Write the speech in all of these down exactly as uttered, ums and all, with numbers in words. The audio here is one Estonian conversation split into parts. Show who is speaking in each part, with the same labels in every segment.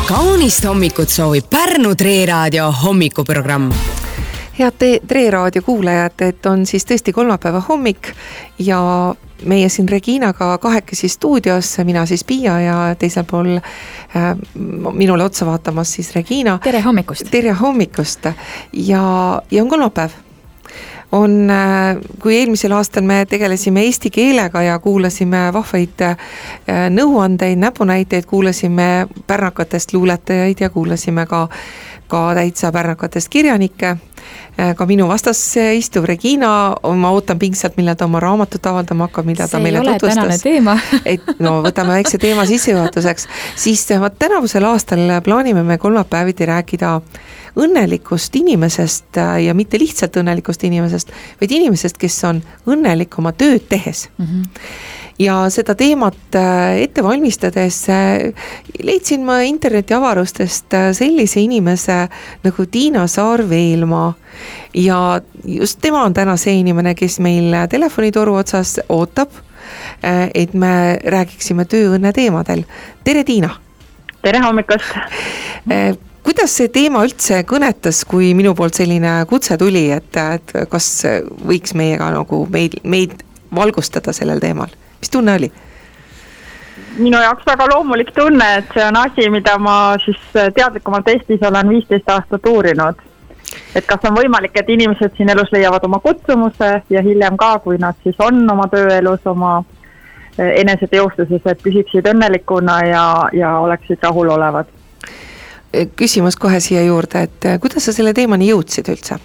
Speaker 1: kaunist hommikut soovib Pärnu Tre Raadio hommikuprogramm.
Speaker 2: Head Tre Raadio kuulajad, et on siis tõesti kolmapäeva hommik ja meie siin Reginaga kahekesi stuudios, mina siis Piia ja teisel pool äh, minule otsa vaatamas siis Regina.
Speaker 3: Tere hommikust.
Speaker 2: Tere hommikust ja, ja on kolmapäev. On, kui eelmisel aastal me tegelesime eesti keelega ja kuulasime vahvaid nõuandeid, näpunäiteid, kuulasime pärnakatest luuletajaid ja kuulasime ka, ka täitsa pärnakatest kirjanikke. Ka minu vastas istuv Regina, ma ootan pingsalt, millal ta oma raamatut avaldama hakkab, millal ta meile tutvustas.
Speaker 3: See ei ole tänane teema.
Speaker 2: Et no võtame väikse teema sissejuhatuseks. Siis tänavusel aastal plaanime me kolmapäeviti rääkida õnnelikust inimesest ja mitte lihtsalt õnnelikust inimesest, vaid inimesest, kes on õnnelik oma tööd tehes. Mm-hmm. Ja seda teemat ette valmistades leidsin ma interneti avarustest sellise inimese nagu Tiina Saar-Veelmaa. Ja just tema on täna see inimene, kes meil telefonitoru otsas ootab, et me räägiksime tööõnne teemadel. Tere, Tiina!
Speaker 4: Tere hommikust!
Speaker 2: Kuidas see teema üldse kõnetas, kui minu poolt selline kutse tuli, et, et kas võiks meiega nagu meid, meid valgustada sellel teemal? Mis tunne oli?
Speaker 4: Minu jaoks väga loomulik tunne, et see on asi, mida ma siis teadlikumalt Eestis olen viisteist aastat uurinud. Et kas on võimalik, et inimesed siin elus leiavad oma kutsumuse ja hiljem ka, kui nad siis on oma tööelus, oma eneseteostuses, et püsiksid õnnelikuna ja, ja oleksid rahul olevad.
Speaker 2: Küsimus kohe siia juurde, et kuidas sa selle teemani jõudsid üldse?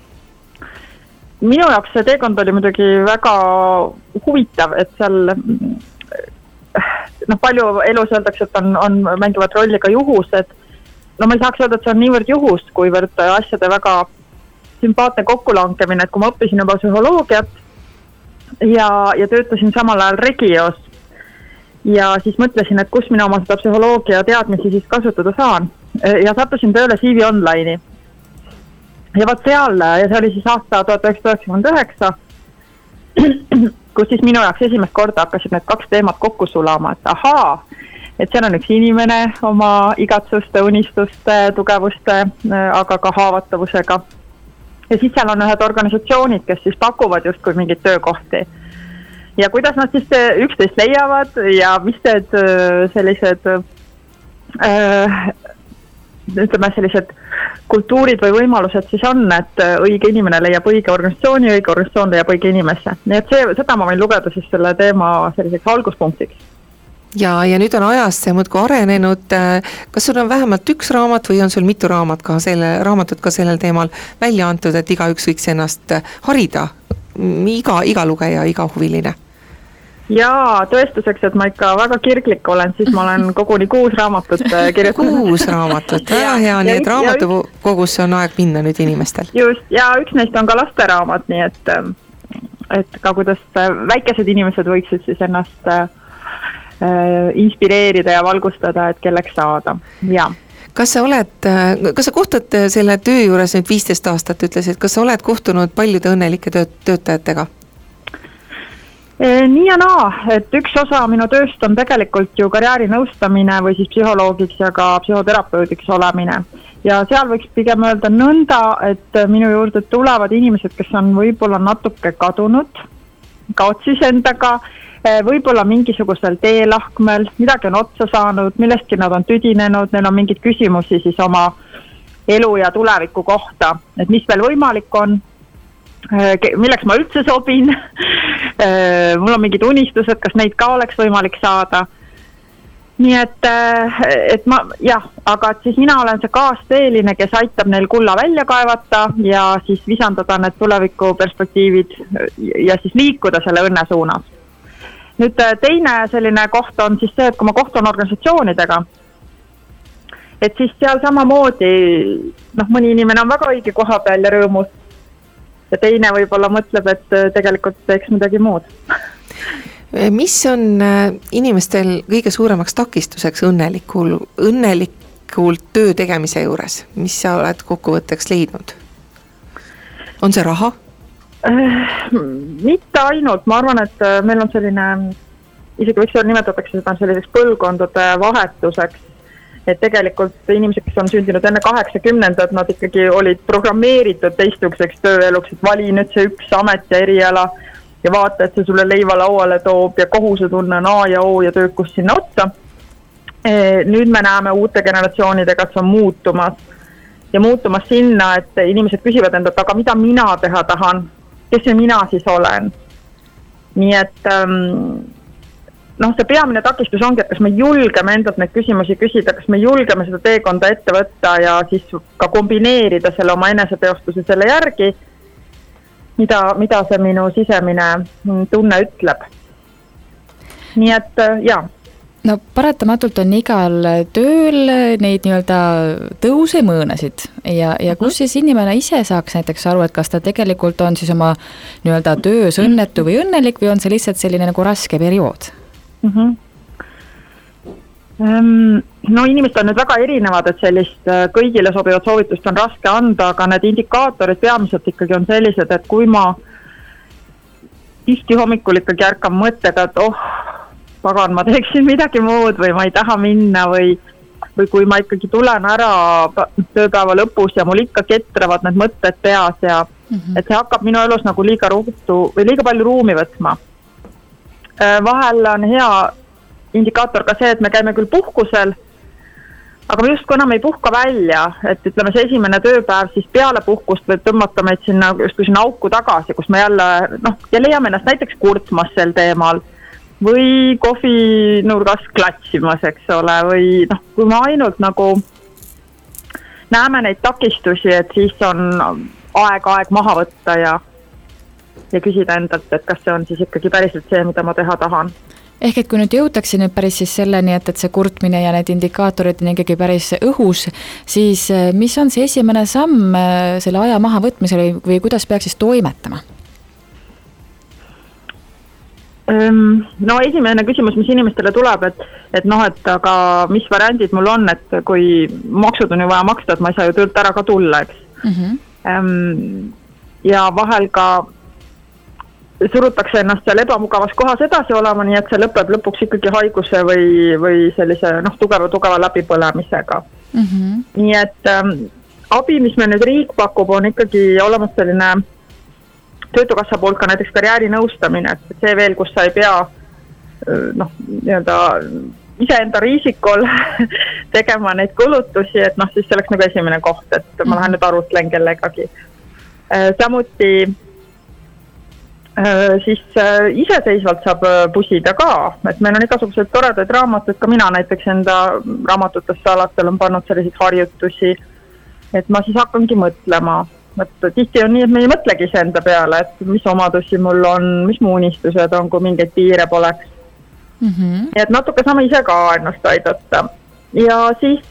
Speaker 4: Minu jaoks see teekond oli muidugi väga huvitav, et seal noh, palju elus öeldakse, et on, on mängivad rolli ka juhused. No ma ei saaks öelda, et see on niivõrd juhust, kuivõrd asjade väga sümpaatne kokkulangemine, et kui ma õppisin juba psühholoogiat ja, ja töötasin samal ajal Regios ja siis mõtlesin, et kus mina oma seda psühholoogia teadmisi siis kasutada saan. Ja sattusin tööle C V Online'i. Ja vaat seal, ja see oli siis aasta tuhat üheksasada üheksakümmend üheksa, kus siis minu jaoks esimest korda hakkasid need kaks teemat kokku sulama, et ahaa, et seal on üks inimene oma igatsuste, unistuste, tugevuste, aga ka haavatavusega. Ja siis seal on ühed organisatsioonid, kes siis pakuvad justkui mingid töökohti. Ja kuidas nad siis üksteist leiavad ja mis need sellised äh, ütleme sellised kultuurid või võimalused siis on, et õige inimene leiab õige organisatsiooni, õige organisatsioon leiab õige inimesse. Nii et see, seda ma võin lugeda siis selle teema selliseks alguspunktiks.
Speaker 2: Ja, ja nüüd on ajas see muudku arenenud. Kas sul on vähemalt üks raamat või on sul mitu raamat ka selle, raamatut ka sellel teemal välja antud, et iga üks võiks ennast harida? Iga, iga lugeja, iga huviline?
Speaker 4: Jaa, tõestuseks, et ma ikka väga kirglik olen, siis ma olen koguni kuus raamatut kirjutanud.
Speaker 2: Kuus raamatut, väga hea, nii et raamatukogusse on aeg minna nüüd inimestel.
Speaker 4: Just, ja üks neist on ka lasteraamat, nii et, et ka kuidas väikesed inimesed võiksid siis ennast äh, inspireerida ja valgustada, et kelleks saada. Ja.
Speaker 2: Kas sa oled, kas sa kohtad selle töö juures nüüd viisteist aastat, ütlesid, kas sa oled kohtunud paljude õnnelike töötajatega?
Speaker 4: Nii ja naa, et üks osa minu tööst on tegelikult ju karjäärinõustamine või siis psühholoogiks ja ka psühhoterapeudiks olemine. Ja seal võiks pigem öelda nõnda, et minu juurde tulevad inimesed, kes on võib-olla natuke kadunud, kaotsis endaga, võib-olla mingisugusel teelahkmel, midagi on otsa saanud, millestki nad on tüdinenud, neil on mingid küsimusi siis oma elu ja tuleviku kohta, et mis veel võimalik on, milleks ma üldse sobin, mul on mingid unistused, kas neid ka oleks võimalik saada. Nii et, et ma, jah, aga et siis mina olen see kaasteeline, kes aitab neil kulla välja kaevata ja siis visandada need tuleviku perspektiivid ja siis liikuda selle õnne suunas. Nüüd teine selline koht on siis see, et kui ma kohtun organisatsioonidega, et siis seal samamoodi, noh, mõni inimene on väga õige koha peal ja rõõmus, ja teine võib-olla mõtleb, et tegelikult teeks midagi muud.
Speaker 2: Mis on inimestel kõige suuremaks takistuseks õnnelikul, õnnelikult töö tegemise juures? Mis sa oled kokkuvõtteks leidnud? On see raha?
Speaker 4: Mitte ainult, ma arvan, et meil on selline, isegi võiks olla nimetatakse seda selliseks põlvkondade vahetuseks, et tegelikult inimesed, kes on sündinud enne kaheksakümnendat, nad ikkagi olid programmeeritud teistsuguseks tööeluks, et vali nüüd see üks amet ja eriala ja vaata, et see sulle leiva lauale toob ja kohusetunne on A ja O ja töökus sinna otsa. Nüüd me näeme uute generatsioonidega, et see on muutumas ja muutumas sinna, et inimesed küsivad endalt, aga mida mina teha tahan, kes see mina siis olen. Nii et noh, see peamine takistus ongi, et kas me julgeme endalt neid küsimusi küsida, kas me julgeme seda teekonda ette võtta ja siis ka kombineerida selle oma eneseteostuse selle järgi, mida, mida see minu sisemine tunne ütleb. Nii et jaa.
Speaker 3: No paratamatult on igal tööl neid nii-öelda tõuse mõõnasid ja, ja kus siis inimene ise saaks näiteks aru, et kas ta tegelikult on siis oma nii-öelda töös õnnetu või õnnelik või on see lihtsalt selline nagu raske periood?
Speaker 4: Mm-hmm. No inimesed on nüüd väga erinevad, et sellist kõigile sobivat soovitust on raske anda, aga need indikaatorid peamiselt ikkagi on sellised, et kui ma tihti hommikul ikkagi ärkan mõttega, et oh, pagan, ma teeksin midagi muud või ma ei taha minna või, või kui ma ikkagi tulen ära tööpäeva lõpus ja mul ikka ketravad need mõtted peas ja mm-hmm. et see hakkab minu elus nagu liiga ruutu või liiga palju ruumi võtma. Vahel on hea indikaator ka see, et me käime küll puhkusel, aga me just enam ei puhka välja, et ütleme see esimene tööpäev siis peale puhkust võib tõmmata meid sinna just sinna auku tagasi, kus me jälle noh, ja leiame ennast näiteks kurtmas sel teemal või kohvinurgas klatsimas, eks ole, või noh, kui me ainult nagu näeme neid takistusi, et siis on aeg-aeg maha võtta ja, ja küsida endalt, et kas see on siis ikkagi päriselt see, mida ma teha tahan.
Speaker 3: Ehk et kui nüüd jõutakse nüüd päris siis selleni, et, et see kurtmine ja need indikaatorid on ikkagi päris õhus, siis mis on see esimene samm selle aja maha võtmisel või, või kuidas peaks siis toimetama?
Speaker 4: No esimene küsimus, mis inimestele tuleb, et, et noh, et aga mis variandid mul on, et kui maksud on ju vaja maksta, et ma ei saa ju töölt ära ka tulla, eks. Mm-hmm. Ja vahel ka surutakse ennast seal ebamugavas kohas edasi olema, nii et see lõpeb lõpuks ikkagi haiguse või, või sellise noh, tugeva, tugeva läbipõlemisega. Mm-hmm. Nii et ähm, abi, mis me nüüd riik pakub, on ikkagi olemas selline töötukassa poolt ka näiteks karjäärinõustamine, et see veel, kus sa ei pea noh, nii-öelda iseenda riisikol tegema neid kulutusi, et noh, siis see oleks nagu esimene koht, et ma lähen nüüd arutlen kellegagi. Samuti siis iseseisvalt saab pusida ka, et meil on igasugused toredaid raamatud, ka mina näiteks enda raamatutesse alatel on pannud selliseid harjutusi, et ma siis hakkangi mõtlema. Et tihti on nii, et me ei mõtlegi enda peale, et mis omadusi mul on, mis mu unistused on, kui mingeid piire poleks. Mm-hmm. Ja et natuke saame ise ka ennast aidata. Ja siis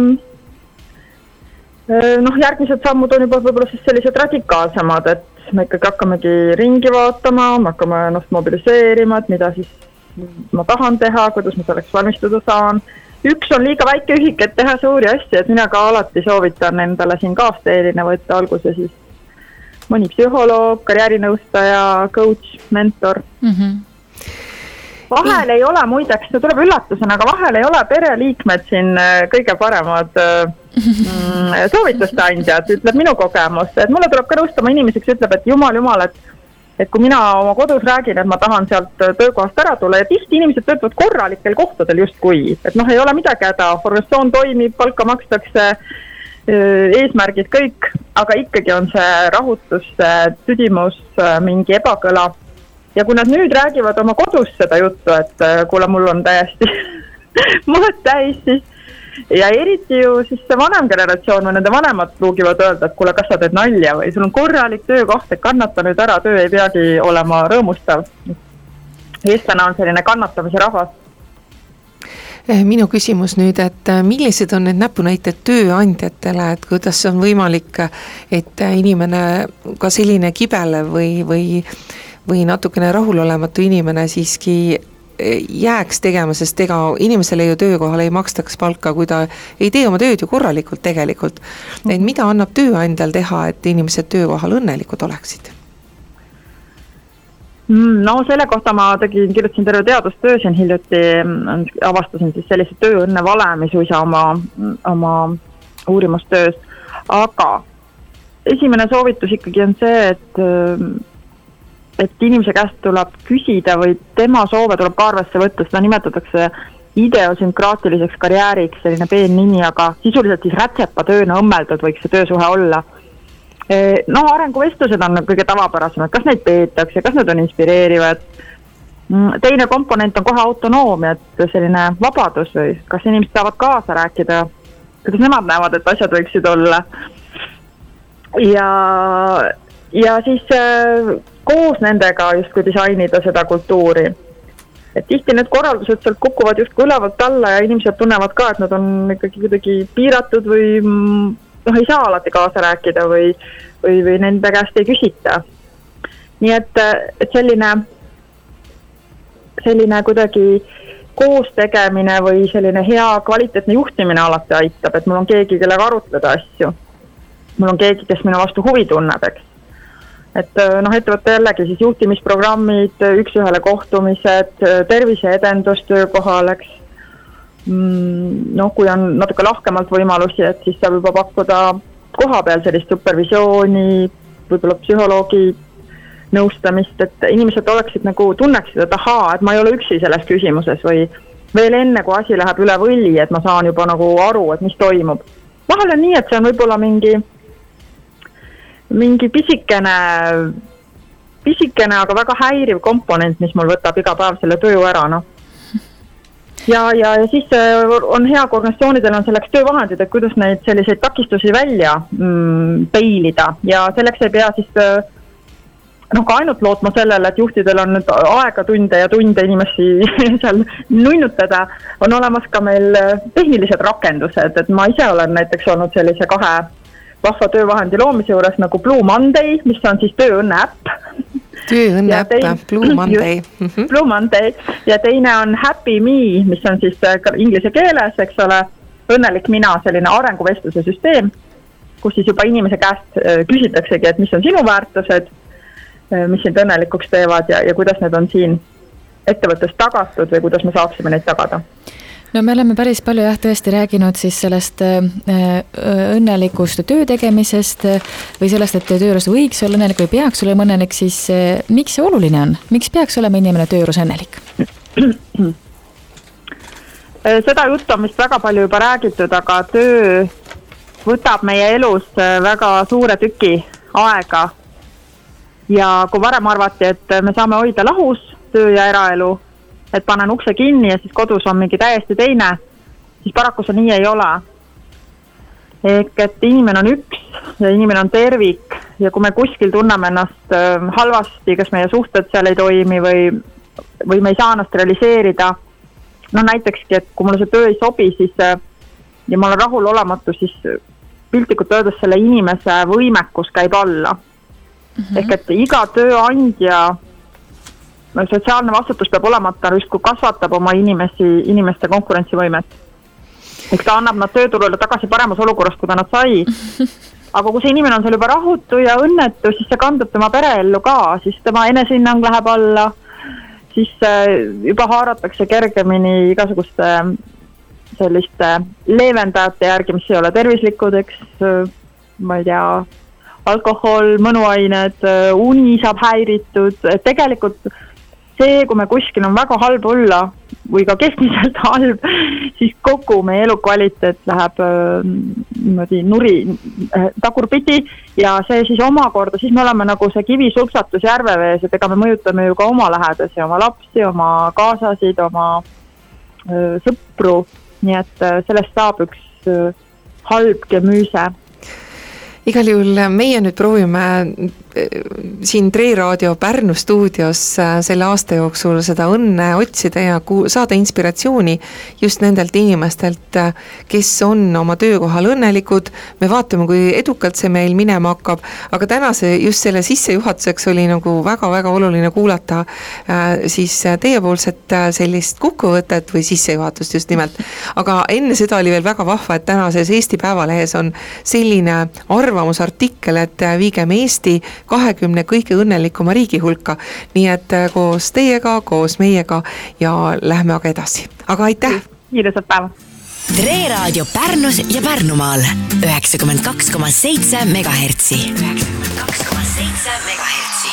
Speaker 4: noh, järgmised sammud on juba võib-olla siis sellised radikaalsemad, et me ikkagi hakkamegi ringi vaatama, me hakkame ennast mobiliseerima, et mida siis ma tahan teha, kuidas ma selleks valmistuda saan. Üks on liiga väike ühik, et teha suuri asju, et mina ka alati soovitan endale siin kaasteelina võtta alguse siis mõni psühholoog, karjäärinõustaja, coach, mentor. Mm-hmm. Vahel ei ole muideks, see tuleb üllatusena, aga vahel ei ole pereliikmed siin kõige paremad mm, soovituste andjad, ütleb minu kogemus. Et mulle tuleb ka nõustama inimeseks, ütleb, et jumal, jumal, et et kui mina oma kodus räägin, et ma tahan sealt töökohast ära tulla ja tihti inimesed töötavad korralikel kohtadel just kui, et noh, ei ole midagi häda, organisatsioon toimib, palka makstakse, eesmärgid kõik, aga ikkagi on see rahutus, tüdimus, mingi ebakõla. Ja kui nad nüüd räägivad oma kodus seda juttu, et kuule, mul on täiesti mõõt täis, siis ja eriti ju siis see vanem generatsioon või nende vanemad pruugivad öelda, et kuule, kas sa teed nalja või sul on korralik töökoht, et kannata nüüd ära, töö ei peagi olema rõõmustav. Eestlane on selline kannatamise rahvas.
Speaker 2: Minu küsimus nüüd, et millised on need näpunäited tööandjatele, et kuidas on võimalik, et inimene ka selline kibele või, või, või natukene rahulolematu inimene siiski jääks tegema, sest ega inimesele ju töökohal ei makstaks palka, kui ta ei tee oma tööd ju korralikult tegelikult. Et mida annab tööandjal teha, et inimesed töökohal õnnelikud oleksid?
Speaker 4: No selle kohta ma tegin, kirjutasin terve teadustöö siin hiljuti, avastasin siis sellise tööõnne valemi suisa oma, oma uurimustöös, aga esimene soovitus ikkagi on see, et, et inimese käest tuleb küsida või tema soove tuleb ka arvesse võtta, seda nimetatakse ideosünkraatiliseks karjääriks, selline peen nimi, aga sisuliselt siis rätsepatööna õmmeldud võiks see töösuhe olla. No arenguvestlused on kõige tavapärasemad, kas neid peetakse, kas need on inspireerivad. Teine komponent on kohe autonoomia, et selline vabadus või kas inimesed saavad kaasa rääkida, kuidas nemad näevad, et asjad võiksid olla. Ja, ja siis koos nendega justkui disainida seda kultuuri. Et tihti need korraldused sealt kukuvad justkui ülevalt alla ja inimesed tunnevad ka, et nad on ikkagi kuidagi piiratud või noh, ei saa alati kaasa rääkida või, või, või nende käest ei küsita. Nii et, et selline, selline kuidagi koos tegemine või selline hea kvaliteetne juhtimine alati aitab, et mul on keegi, kellega arutleda asju. Mul on keegi, kes minu vastu huvi tunneb, eks. Et noh, ettevõtte jällegi siis juhtimisprogrammid, üks-ühele kohtumised, terviseedendus töökohal, eks. No kui on natuke lahkemalt võimalusi, et siis saab juba pakkuda koha peal sellist supervisiooni, võib-olla psühholoogi nõustamist, et inimesed oleksid nagu tunneksid, et ahaa, et ma ei ole üksi selles küsimuses või veel enne, kui asi läheb üle võlli, et ma saan juba nagu aru, et mis toimub. Vahel on nii, et see on võib-olla mingi mingi pisikene, pisikene, aga väga häiriv komponent, mis mul võtab iga päev selle töö ära, noh. Ja, ja, ja siis on hea, kui organisatsioonidel on selleks töövahendid, et kuidas neid selliseid takistusi välja mm, peilida ja selleks ei pea siis noh, ka ainult lootma sellele, et juhtidel on nüüd aega tunde ja tunde inimesi seal nunnutada, on olemas ka meil tehnilised rakendused, et ma ise olen näiteks olnud sellise kahe vahva töövahendi loomise juures nagu Blue Monday, mis on siis tööõnne äpp.
Speaker 2: Tööõnne äpp, Blue Monday.
Speaker 4: Blue Monday ja teine on Happy Me, mis on siis inglise keeles, eks ole, õnnelik mina, selline arenguvestluse süsteem, kus siis juba inimese käest küsitaksegi, et mis on sinu väärtused, mis sind õnnelikuks teevad ja, ja kuidas need on siin ettevõttes tagatud või kuidas me saaksime neid tagada.
Speaker 3: No me oleme päris palju jah tõesti rääginud siis sellest õnnelikust töö tegemisest või sellest, et töö juures võiks olla õnnelik või peaks olema õnnelik, siis miks see oluline on? Miks peaks olema inimene töö juures õnnelik?
Speaker 4: Seda juttu on vist väga palju juba räägitud, aga töö võtab meie elus väga suure tüki aega ja kui varem arvati, et me saame hoida lahus töö ja eraelu, et panen ukse kinni ja siis kodus on mingi täiesti teine, siis paraku see nii ei ole. Ehk, et inimene on üks ja inimene on tervik ja kui me kuskil tunneme ennast halvasti, kas meie suhted seal ei toimi või, või me ei saa ennast realiseerida, no näitekski, et kui mulle see töö ei sobi, siis ja ma olen rahul olematu, siis piltlikult öeldes selle inimese võimekus käib alla. Mm-hmm. Ehk, et iga tööandja sotsiaalne vastutus peab olemata, kui kasvatab oma inimesi, inimeste konkurentsivõimet. Eks ta annab nad tööturule tagasi paremas olukorras, kui ta nad sai. Aga kui see inimene on seal juba rahutu ja õnnetu, siis see kandub tema pereellu ka, siis tema enesehinnang läheb alla, siis juba haaratakse kergemini igasuguste selliste leevendajate järgi, mis ei ole tervislikud, eks, ma ei tea, alkohol, mõnuained, uni saab häiritud, tegelikult see, kui me kuskil on väga halb olla või ka keskmiselt halb, siis kogu meie elukvaliteet läheb niimoodi nuri äh, tagurpidi ja see siis omakorda, siis me oleme nagu see kivi sulpsatus järvevees, et ega me mõjutame ju ka oma lähedasi, oma lapsi, oma kaasasid, oma äh, sõpru, nii et äh, sellest saab üks äh, halb gemüüse.
Speaker 2: Igal juhul meie nüüd proovime siin Tre Raadio Pärnu stuudios selle aasta jooksul seda õnne otsida ja saada inspiratsiooni just nendelt inimestelt, kes on oma töökohal õnnelikud. Me vaatame, kui edukalt see meil minema hakkab, aga tänase just selle sissejuhatuseks oli nagu väga-väga oluline kuulata siis teiepoolset sellist kokkuvõtet või sissejuhatust just nimelt. Aga enne seda oli veel väga vahva, et tänases Eesti Päevalehes on selline arvamus arvamusartikkel, et viigem Eesti kahekümne kõige õnnelikuma riigi hulka. Nii et koos teiega, koos meiega ja lähme aga edasi. Aga aitäh!
Speaker 4: Ilusat päeva!
Speaker 1: Tre Raadio Pärnus ja Pärnumaal üheksakümmend kaks koma seitse megahertsi. üheksakümmend kaks koma seitse megahertsi.